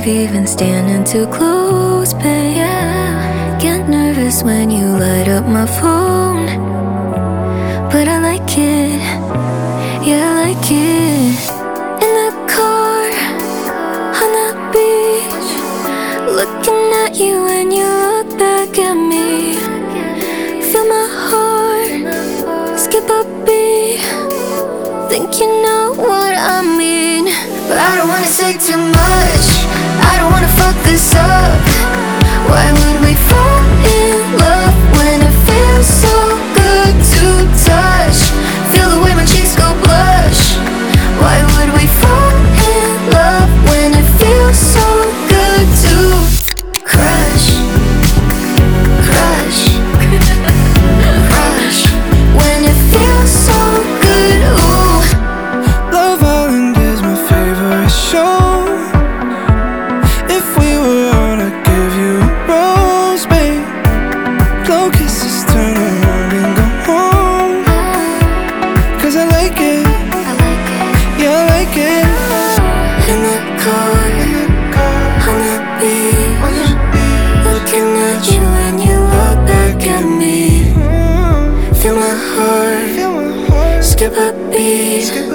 brave even standing too close, babe. Yeah. Get nervous when you light up my phone, but I like it, yeah, I like it. In the car, on the beach, looking at you when you look back at me. Feel my heart skip a beat. Think you know what I mean, but I don't wanna say too much. I don't wanna fuck this up. Why would we fall in love when it feels so good to touch? Feel the way my cheeks go blush. Why would we fall in love when it feels so good to crush, crush, crush? When it feels so good, ooh. Love Island is my favorite show. If we were on, I'd give you a rose, babe. Blow kisses, turn around and go home. 'Cause I like it, yeah, I like it. In the car, on the beach, looking at you when you look back at me. Feel my heart skip a beat.